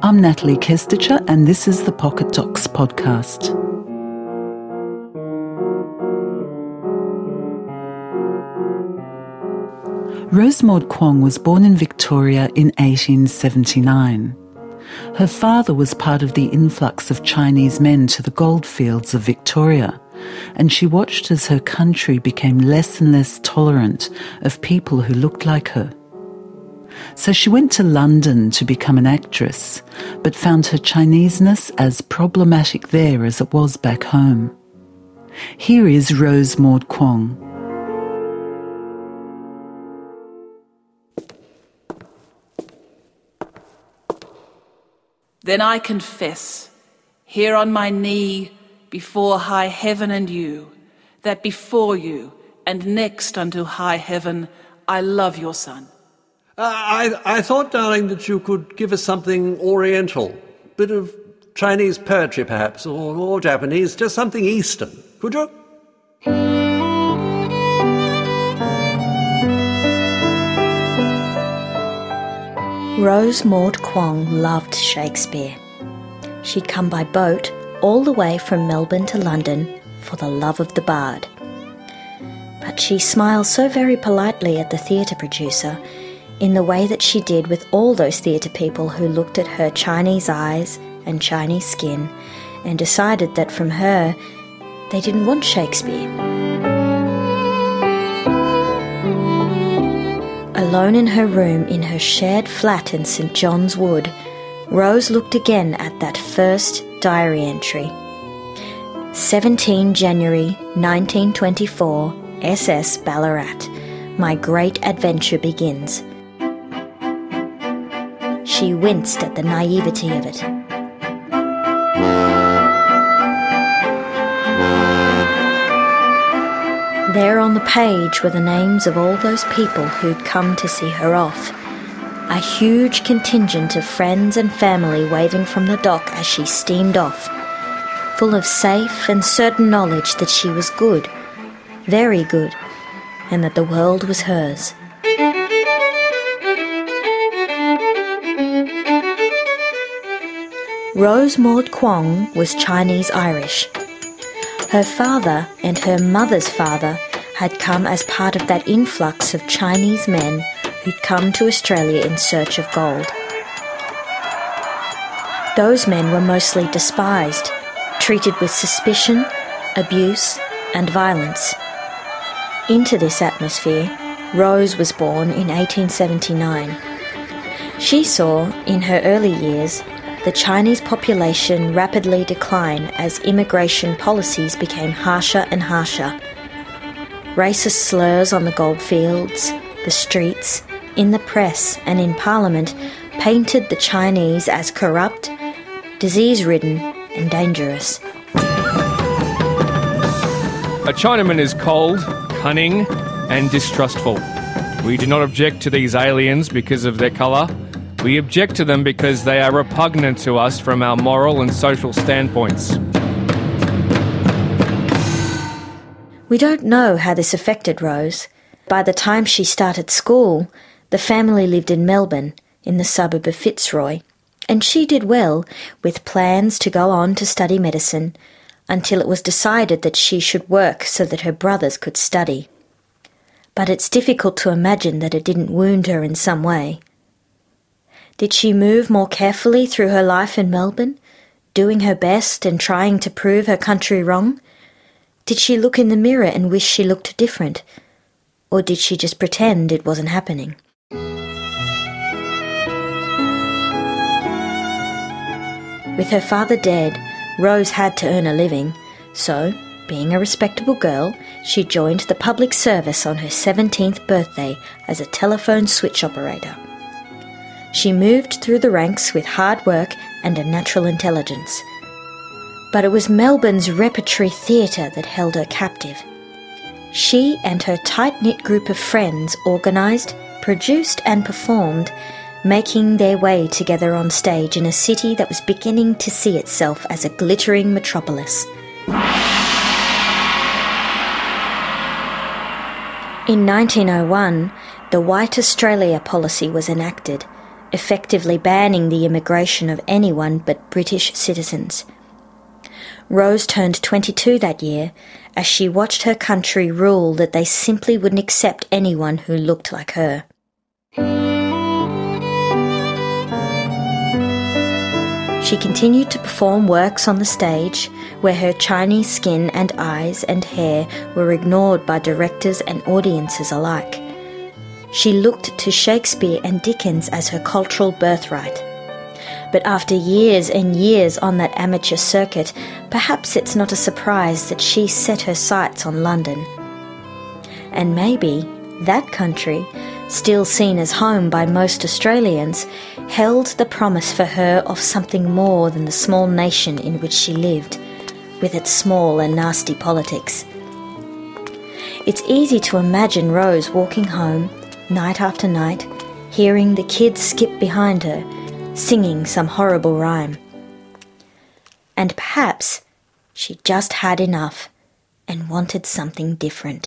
I'm Natalie Kestecher, and this is the Pocket Docs podcast. Rose Maud Kwong was born in Victoria in 1879. Her father was part of the influx of Chinese men to the goldfields of Victoria, and she watched as her country became less and less tolerant of people who looked like her. So she went to London to become an actress, but found her Chineseness as problematic there as it was back home. Here is Rose Maud Kwong. Then I confess, here on my knee, before high heaven and you, that before you and next unto high heaven, I love your son. I thought, darling, that you could give us something oriental. Bit of Chinese poetry, perhaps, or Japanese, just something Eastern. Could you? Rose Maud Kwong loved Shakespeare. She'd come by boat all the way from Melbourne to London for the love of the bard. But she smiled so very politely at the theatre producer in the way that she did with all those theatre people who looked at her Chinese eyes and Chinese skin and decided that from her they didn't want Shakespeare. Alone in her room in her shared flat in St John's Wood, Rose looked again at that first diary entry. 17 January 1924, SS Ballarat. My great adventure begins. She winced at the naivety of it. There on the page were the names of all those people who'd come to see her off. A huge contingent of friends and family waving from the dock as she steamed off, full of safe and certain knowledge that she was good, very good, and that the world was hers. Rose Maud Kwong was Chinese-Irish. Her father and her mother's father had come as part of that influx of Chinese men who'd come to Australia in search of gold. Those men were mostly despised, treated with suspicion, abuse, and violence. Into this atmosphere, Rose was born in 1879. She saw, in her early years, the Chinese population rapidly decline as immigration policies became harsher and harsher. Racist slurs on the goldfields, the streets, in the press and in Parliament painted the Chinese as corrupt, disease-ridden and dangerous. A Chinaman is cold, cunning and distrustful. We do not object to these aliens because of their colour. We object to them because they are repugnant to us from our moral and social standpoints. We don't know how this affected Rose. By the time she started school, the family lived in Melbourne, in the suburb of Fitzroy, and she did well with plans to go on to study medicine until it was decided that she should work so that her brothers could study. But it's difficult to imagine that it didn't wound her in some way. Did she move more carefully through her life in Melbourne, doing her best and trying to prove her country wrong? Did she look in the mirror and wish she looked different? Or did she just pretend it wasn't happening? With her father dead, Rose had to earn a living, so, being a respectable girl, she joined the public service on her 17th birthday as a telephone switch operator. She moved through the ranks with hard work and a natural intelligence. But it was Melbourne's repertory theatre that held her captive. She and her tight-knit group of friends organised, produced and performed, making their way together on stage in a city that was beginning to see itself as a glittering metropolis. In 1901, the White Australia policy was enacted, effectively banning the immigration of anyone but British citizens. Rose turned 22 that year as she watched her country rule that they simply wouldn't accept anyone who looked like her. She continued to perform works on the stage where her Chinese skin and eyes and hair were ignored by directors and audiences alike. She looked to Shakespeare and Dickens as her cultural birthright. But after years and years on that amateur circuit, perhaps it's not a surprise that she set her sights on London. And maybe that country, still seen as home by most Australians, held the promise for her of something more than the small nation in which she lived, with its small and nasty politics. It's easy to imagine Rose walking home, night after night, hearing the kids skip behind her, singing some horrible rhyme. And perhaps she just had enough and wanted something different.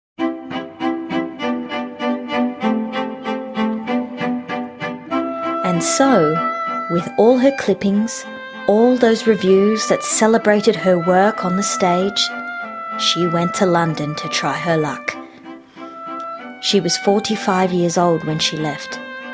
And so, with all her clippings, all those reviews that celebrated her work on the stage, she went to London to try her luck. She was 45 years old when she left.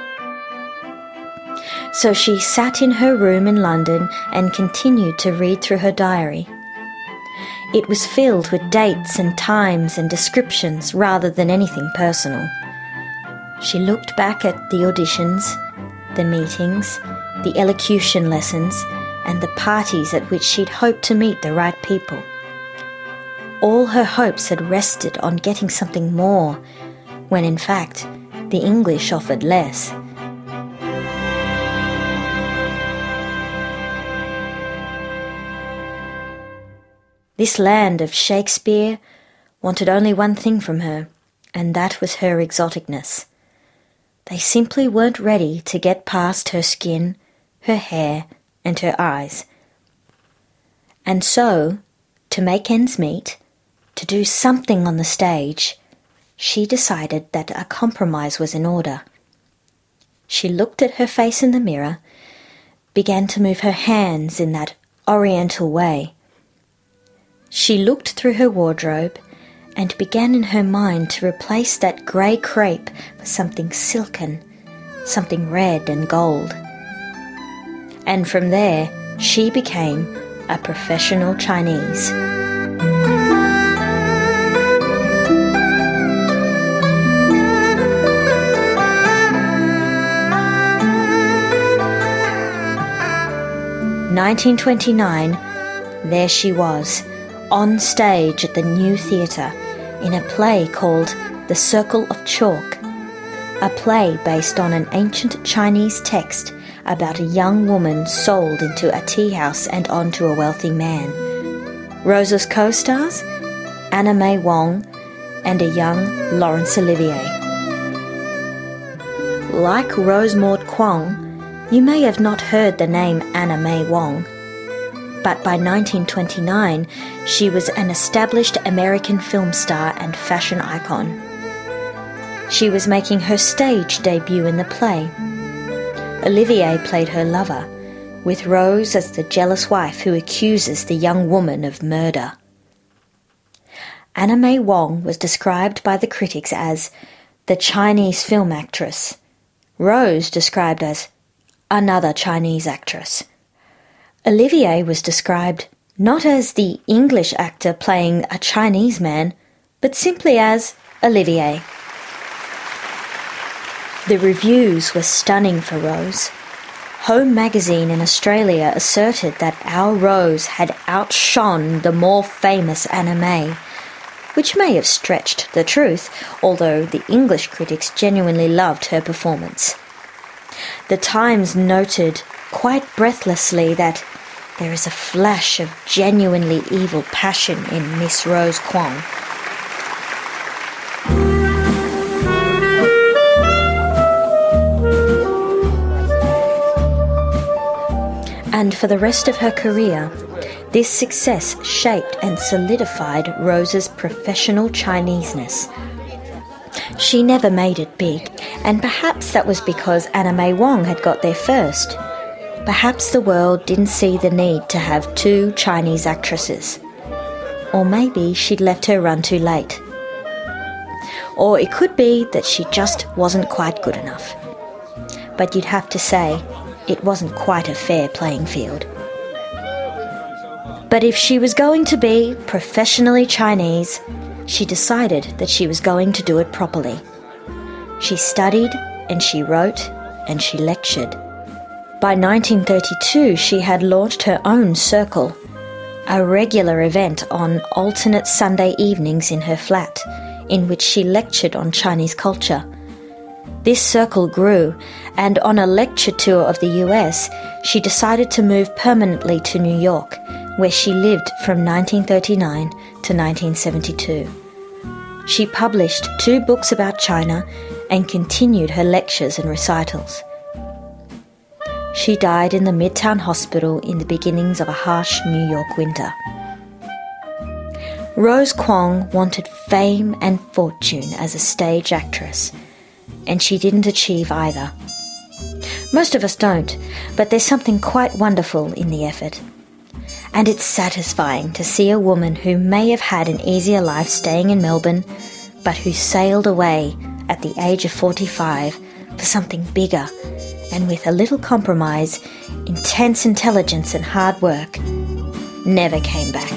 So she sat in her room in London and continued to read through her diary. It was filled with dates and times and descriptions rather than anything personal. She looked back at the auditions, the meetings, the elocution lessons, and the parties at which she'd hoped to meet the right people. All her hopes had rested on getting something more, when in fact the English offered less. This land of Shakespeare wanted only one thing from her, and that was her exoticness. They simply weren't ready to get past her skin, her hair, and her eyes. And so, to make ends meet, to do something on the stage, she decided that a compromise was in order. She looked at her face in the mirror, began to move her hands in that oriental way. She looked through her wardrobe and began in her mind to replace that grey crepe for something silken, something red and gold. And from there, she became a professional Chinese. In 1929, there she was, on stage at the New Theatre, in a play called The Circle of Chalk, a play based on an ancient Chinese text about a young woman sold into a tea house and on to a wealthy man. Rose's co-stars? Anna May Wong and a young Laurence Olivier. Like Rose Maud Kwong, you may have not heard the name Anna May Wong, but by 1929 she was an established American film star and fashion icon. She was making her stage debut in the play. Olivier played her lover, with Rose as the jealous wife who accuses the young woman of murder. Anna May Wong was described by the critics as the Chinese film actress, Rose described as another Chinese actress. Olivier was described not as the English actor playing a Chinese man, but simply as Olivier. The reviews were stunning for Rose. Home magazine in Australia asserted that our Rose had outshone the more famous Anna May, which may have stretched the truth, although the English critics genuinely loved her performance. The Times noted quite breathlessly that there is a flash of genuinely evil passion in Miss Rose Kwong. And for the rest of her career, this success shaped and solidified Rose's professional Chineseness. She never made it big, and perhaps that was because Anna May Wong had got there first. Perhaps the world didn't see the need to have two Chinese actresses. Or maybe she'd left her run too late. Or it could be that she just wasn't quite good enough. But you'd have to say it wasn't quite a fair playing field. But if she was going to be professionally Chinese, she decided that she was going to do it properly. She studied and she wrote and she lectured. By 1932, she had launched her own circle, a regular event on alternate Sunday evenings in her flat, in which she lectured on Chinese culture. This circle grew, and on a lecture tour of the US, she decided to move permanently to New York, where she lived from 1939 to 1972. She published 2 books about China and continued her lectures and recitals. She died in the Midtown Hospital in the beginnings of a harsh New York winter. Rose Kwong wanted fame and fortune as a stage actress, and she didn't achieve either. Most of us don't, but there's something quite wonderful in the effort. And it's satisfying to see a woman who may have had an easier life staying in Melbourne, but who sailed away at the age of 45 for something bigger, and with a little compromise, intense intelligence and hard work, never came back.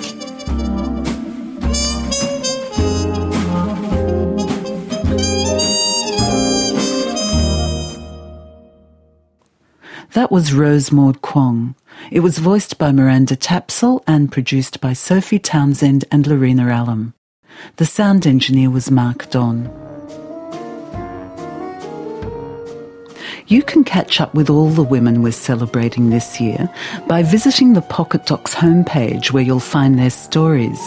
That was Rose Maud Kwong. It was voiced by Miranda Tapsell and produced by Sophie Townsend and Lorena Allam. The sound engineer was Mark Don. You can catch up with all the women we're celebrating this year by visiting the Pocket Docs homepage, where you'll find their stories.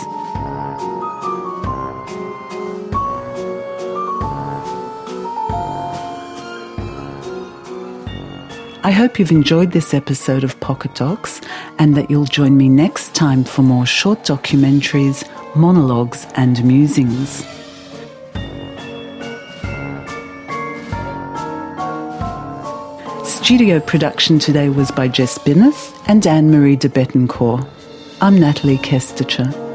I hope you've enjoyed this episode of Pocket Docs and that you'll join me next time for more short documentaries, monologues and musings. Studio production today was by Jess Binneth and Anne-Marie de Bettencourt. I'm Natalie Kestacher.